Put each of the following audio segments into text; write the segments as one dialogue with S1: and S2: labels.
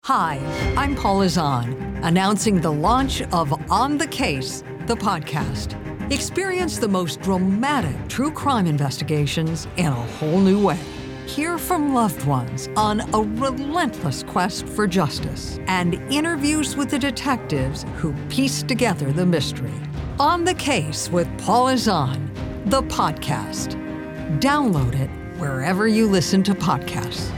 S1: Hi, I'm Paula Zahn, announcing the launch of On the Case, the podcast. Experience the most dramatic true crime investigations in a whole new way. Hear from loved ones on a relentless quest for justice and interviews with the detectives who piece together the mystery. On the Case with Paula Zahn, the podcast. Download it wherever you listen to podcasts.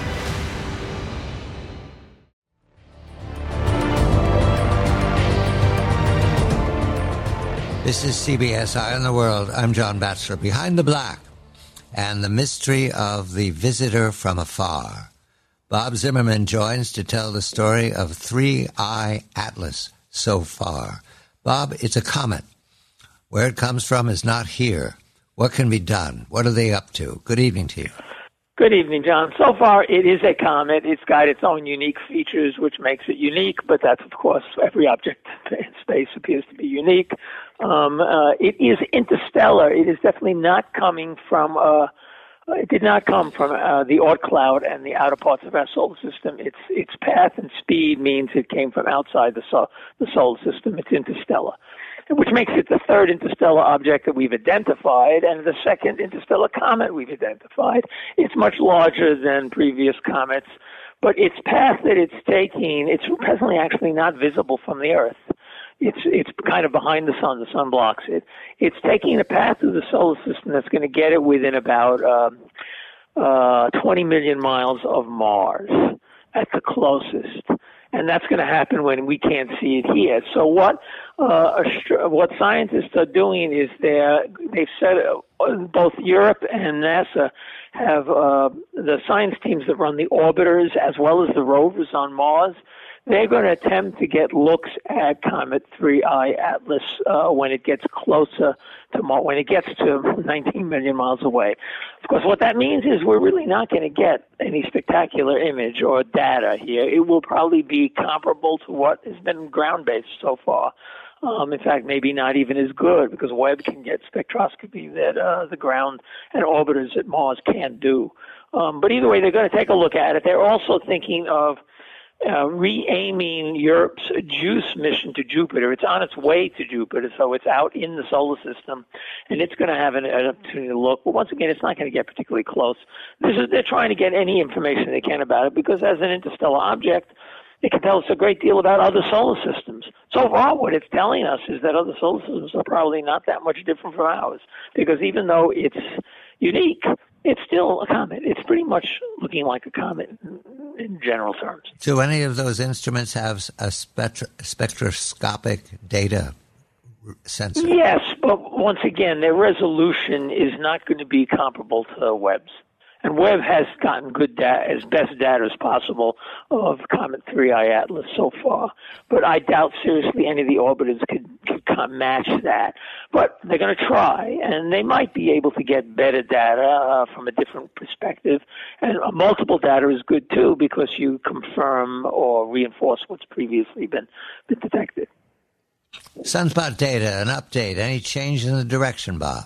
S2: This is CBS Eye on the World. I'm John Batchelor. Behind the Black and the mystery of the visitor from afar. Bob Zimmerman joins to tell the story of 3I Atlas so far. Bob, it's a comet. Where it comes from is not here. What can be done? What are they up to? Good evening to you.
S3: Good evening, John. So far, it is a comet. It's got its own unique features, which makes it unique, but that's, of course, every object in space appears to be unique. It is interstellar. It is definitely not coming from, it did not come from the Oort cloud and the outer parts of our solar system. Its path and speed means it came from outside the solar system. It's interstellar, which makes it the third interstellar object that we've identified and the second interstellar comet we've identified. It's much larger than previous comets, but its path that it's taking, it's presently actually not visible from the Earth. It's kind of behind the sun. The sun blocks it. It's taking a path through the solar system that's going to get it within about 20 million miles of Mars at the closest. And that's going to happen when we can't see it here. So what scientists are doing is they've said both Europe and NASA have the science teams that run the orbiters as well as the rovers on Mars. They're going to attempt to get looks at Comet 3I Atlas when it gets closer to Mars, when it gets to 19 million miles away. Of course, what that means is we're really not going to get any spectacular image or data here. It will probably be comparable to what has been ground-based so far. In fact, maybe not even as good because Webb can get spectroscopy that the ground and orbiters at Mars can't do. But either way, they're going to take a look at it. They're also thinking of re-aiming Europe's JUICE mission to Jupiter. It's on its way to Jupiter, so it's out in the solar system, and it's going to have an opportunity to look. But once again, it's not going to get particularly close. They're trying to get any information they can about it because as an interstellar object, it can tell us a great deal about other solar systems. So far, what it's telling us is that other solar systems are probably not that much different from ours because even though it's unique, it's still a comet. It's pretty much looking like a comet in general terms.
S2: Do any of those instruments have a spectroscopic data sensor?
S3: Yes, but once again, their resolution is not going to be comparable to Webb's. And Webb has gotten good data, as best data as possible of Comet 3I Atlas so far. But I doubt seriously any of the orbiters could match that. But they're going to try, and they might be able to get better data from a different perspective. And multiple data is good, too, because you confirm or reinforce what's previously been detected.
S2: Sunspot data, an update. Any change in the direction, Bob?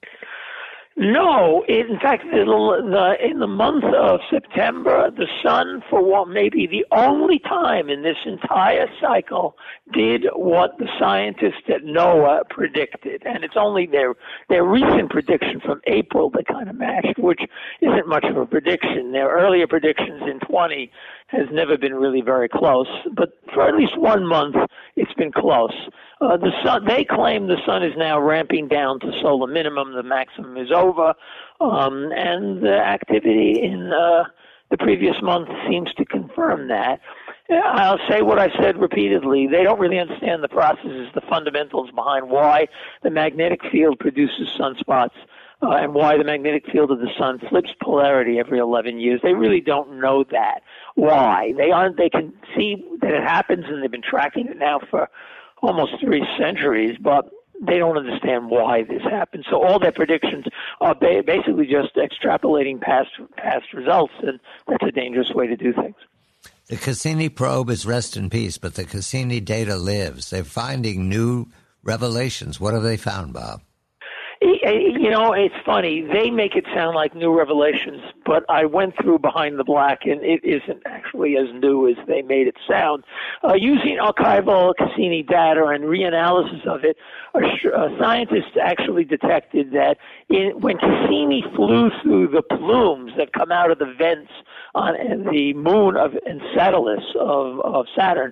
S3: No, in fact, in the month of September, the sun, for what may be the only time in this entire cycle, did what the scientists at NOAA predicted. And it's only their recent prediction from April that kind of matched, which isn't much of a prediction. Their earlier predictions in 20 has never been really very close, but for at least 1 month, it's been close. The sun, they claim the sun is now ramping down to solar minimum. The maximum is over, and the activity in the previous month seems to confirm that. I'll say what I've said repeatedly. They don't really understand the processes, the fundamentals behind why the magnetic field produces sunspots and why the magnetic field of the sun flips polarity every 11 years. They really don't know that. Why? They can see that it happens, and they've been tracking it now for almost 3 centuries, but they don't understand why this happens. So all their predictions are basically just extrapolating past results, and that's a dangerous way to do things.
S2: The Cassini probe is rest in peace, but the Cassini data lives. They're finding new revelations. What have they found, Bob?
S3: It's funny. They make it sound like new revelations, but I went through Behind the Black, and it isn't actually as new as they made it sound. Using archival Cassini data and reanalysis of it, scientists actually detected that when Cassini flew through the plumes that come out of the vents on the moon of Enceladus of Saturn,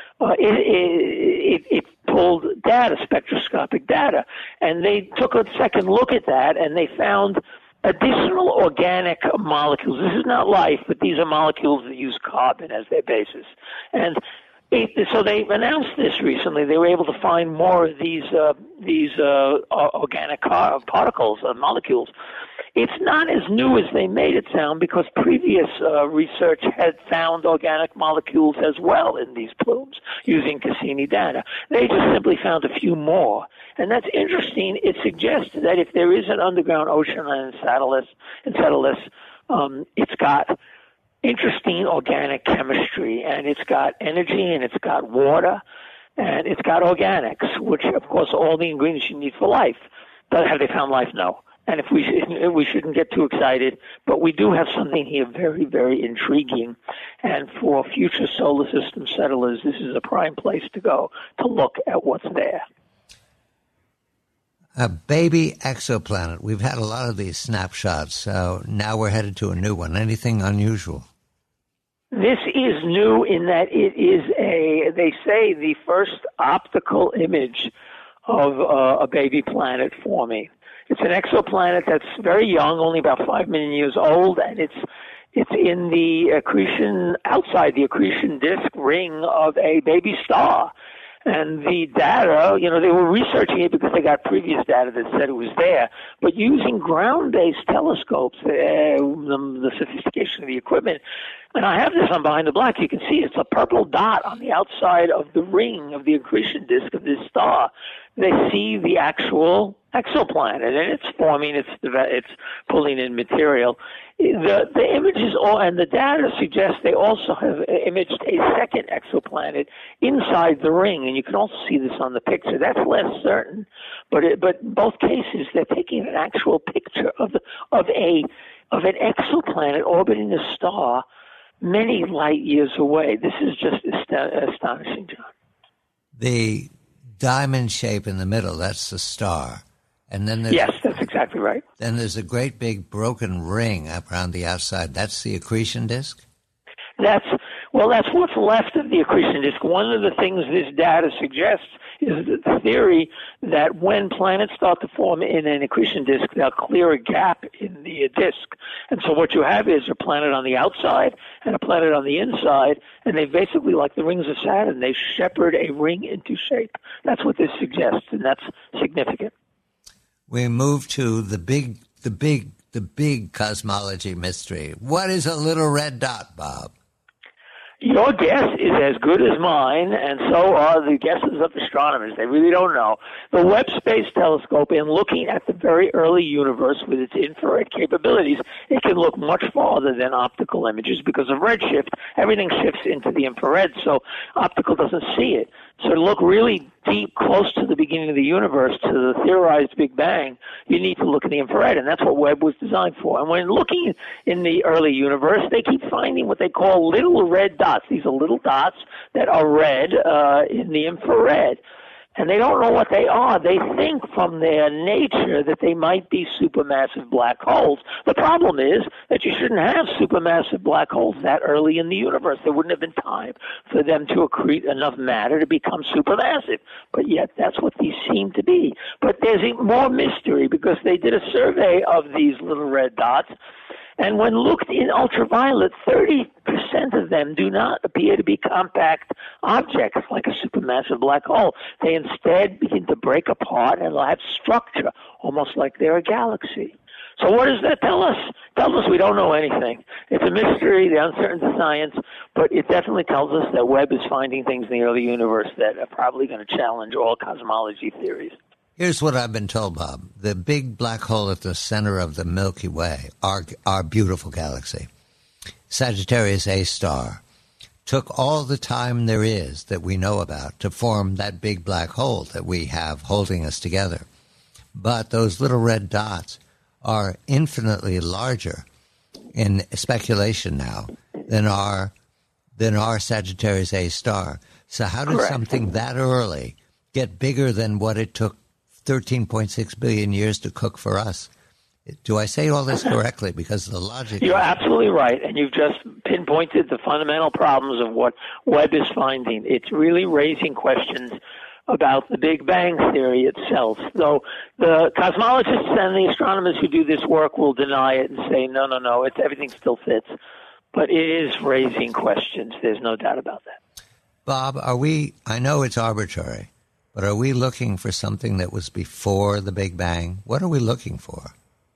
S3: it pulled data, spectroscopic data, and they took a second look at that, and they found additional organic molecules. This is not life, but these are molecules that use carbon as their basis. And so they announced this recently. They were able to find more of these organic particles, molecules. It's not as new as they made it sound, because previous research had found organic molecules as well in these plumes using Cassini data. They just simply found a few more. And that's interesting. It suggests that if there is an underground ocean on Enceladus, it's got interesting organic chemistry, and it's got energy, and it's got water, and it's got organics, which, of course, are all the ingredients you need for life. But have they found life? No. And if we shouldn't get too excited, but we do have something here very, very intriguing. And for future solar system settlers, this is a prime place to go to look at what's there.
S2: A baby exoplanet. We've had a lot of these snapshots, so now we're headed to a new one. Anything unusual?
S3: This is new in that it is they say, the first optical image of a baby planet forming. It's an exoplanet that's very young, only about 5 million years old, and it's in the outside the accretion disk ring of a baby star. And the data, they were researching it because they got previous data that said it was there. But using ground-based telescopes, the sophistication of the equipment, and I have this on Behind the Black, you can see it's a purple dot on the outside of the ring of the accretion disk of this star. They see the actual exoplanet, and it's forming, it's pulling in material. The images and the data suggest they also have imaged a second exoplanet inside the ring, and you can also see this on the picture. That's less certain, but in both cases they're taking an actual picture of an exoplanet orbiting a star many light years away. This is just astonishing, John.
S2: The diamond shape in the middle, that's the star. And then
S3: yes, that's exactly right.
S2: Then there's a great big broken ring up around the outside. That's the accretion disk?
S3: That's what's left of the accretion disk. One of the things this data suggests is the theory that when planets start to form in an accretion disk, they'll clear a gap in the disk. And so what you have is a planet on the outside and a planet on the inside, and they basically, like the rings of Saturn, they shepherd a ring into shape. That's what this suggests, and that's significant.
S2: We move to the big cosmology mystery. What is a little red dot, Bob?
S3: Your guess is as good as mine, and so are the guesses of astronomers. They really don't know. The Webb Space Telescope, in looking at the very early universe with its infrared capabilities, it can look much farther than optical images because of redshift. Everything shifts into the infrared, so optical doesn't see it. So to look really deep, close to the beginning of the universe, to the theorized Big Bang, you need to look in the infrared, and that's what Webb was designed for. And when looking in the early universe, they keep finding what they call little red dots. These are little dots that are red in the infrared. And they don't know what they are. They think from their nature that they might be supermassive black holes. The problem is that you shouldn't have supermassive black holes that early in the universe. There wouldn't have been time for them to accrete enough matter to become supermassive. But yet that's what these seem to be. But there's more mystery because they did a survey of these little red dots. And when looked in ultraviolet, 30% of them do not appear to be compact objects like a supermassive black hole. They instead begin to break apart and have structure, almost like they're a galaxy. So what does that tell us? It tells us we don't know anything. It's a mystery, the uncertainty of science, but it definitely tells us that Webb is finding things in the early universe that are probably going to challenge all cosmology theories.
S2: Here's what I've been told, Bob. The big black hole at the center of the Milky Way, our beautiful galaxy, Sagittarius A star, took all the time there is that we know about to form that big black hole that we have holding us together. but those little red dots are infinitely larger in speculation now than our Sagittarius A star. So how does something that early get bigger than what it took 13.6 billion years to cook for us? Do I say all this correctly? Because the logic...
S3: You're absolutely right, and you've just pinpointed the fundamental problems of what Webb is finding. It's really raising questions about the Big Bang Theory itself. Though the cosmologists and the astronomers who do this work will deny it and say, no, everything still fits. But it is raising questions. There's no doubt about that.
S2: Bob, I know it's arbitrary, but are we looking for something that was before the Big Bang? What are we looking for?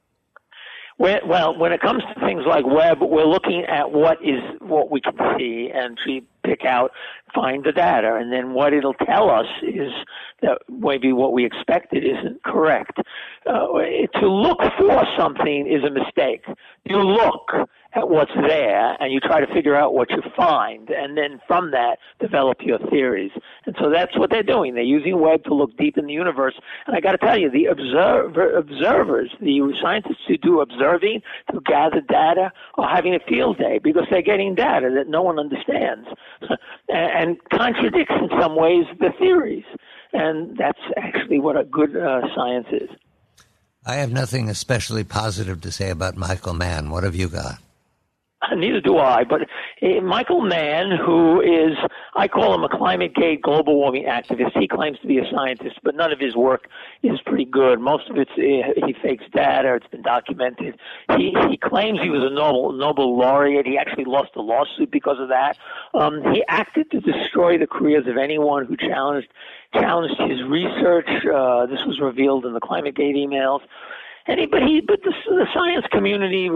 S3: Well, when it comes to things like Webb, we're looking at what we can see and to pick out, find the data, and then what it'll tell us is that maybe what we expected isn't correct. To look for something is a mistake. You look at what's there and you try to figure out what you find, and then from that develop your theories. And so that's what they're doing. They're using Webb to look deep in the universe. And I got to tell you, the observers, the scientists who do observing, who gather data, are having a field day because they're getting data that no one understands and contradicts in some ways the theories. And that's actually what a good science is.
S2: I have nothing especially positive to say about Michael Mann. What have you got?
S3: Neither do I, but Michael Mann, who is, I call him a climate-gate global warming activist. He claims to be a scientist, but none of his work is pretty good. Most of he fakes data. It's been documented. He claims he was a Nobel laureate. He actually lost a lawsuit because of that. He acted to destroy the careers of anyone who challenged his research. This was revealed in the climate-gate emails. But the science community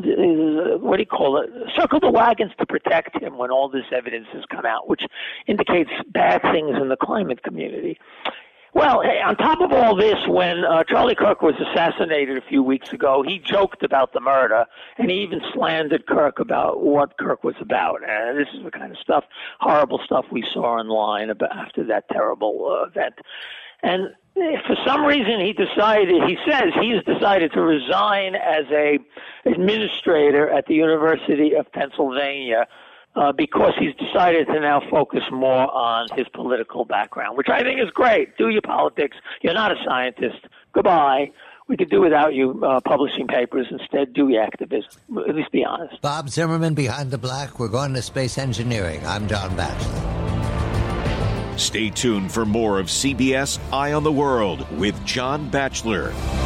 S3: circled the wagons to protect him when all this evidence has come out, which indicates bad things in the climate community. Well, on top of all this, when Charlie Kirk was assassinated a few weeks ago, he joked about the murder, and he even slandered Kirk about what Kirk was about. This is the kind of stuff, horrible stuff we saw online after that terrible event. And for some reason, he says he's decided to resign as a administrator at the University of Pennsylvania because he's decided to now focus more on his political background, which I think is great. Do your politics. You're not a scientist. Goodbye. We could do without you publishing papers. Instead, do your activism. At least be honest.
S2: Bob Zimmerman, Behind the Black. We're going to space engineering. I'm John Batchelor.
S4: Stay tuned for more of CBS Eye on the World with John Batchelor.